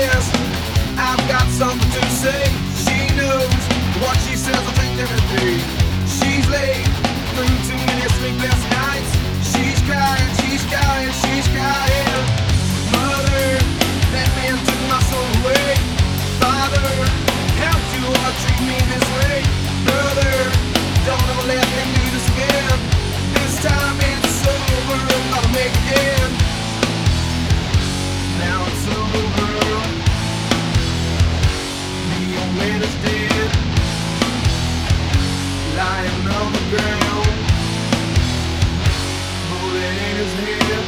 best. I've got something to say. She knows what she says, I think every day. She's late through too many sleepless nights. She's crying, she's crying, she's crying. Mother, that man took my soul away. Father, how do I treat me this way? Brother, don't ever let him do this again. This time it's over, I'll make again. Now it's over. The old man is dead, lying on the ground, bullet in his head.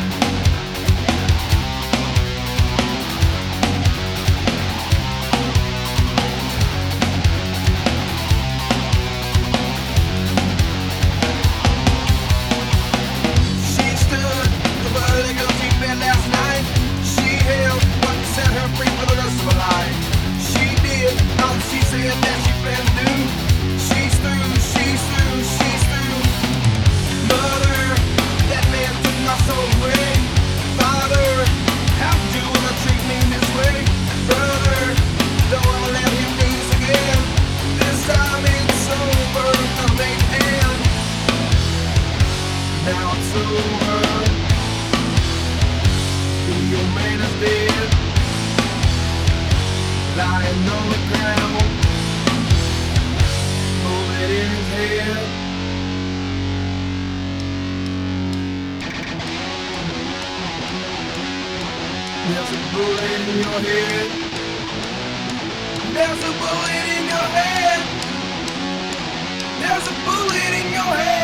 She stood over the guilty bed last night. She held what set her free for the rest of her life. She did all she said that she planned to do. She's through, she's through, she's through. Mother, that man took my soul away. Father, how do you wanna treat me this way? Brother, don't wanna let him do this again. This time it's over, I'll make an end. Now it's over. The old man is dead, lying on the ground, bullet in his head. There's a bullet in your head. There's a bullet in your head. There's a bullet in your head.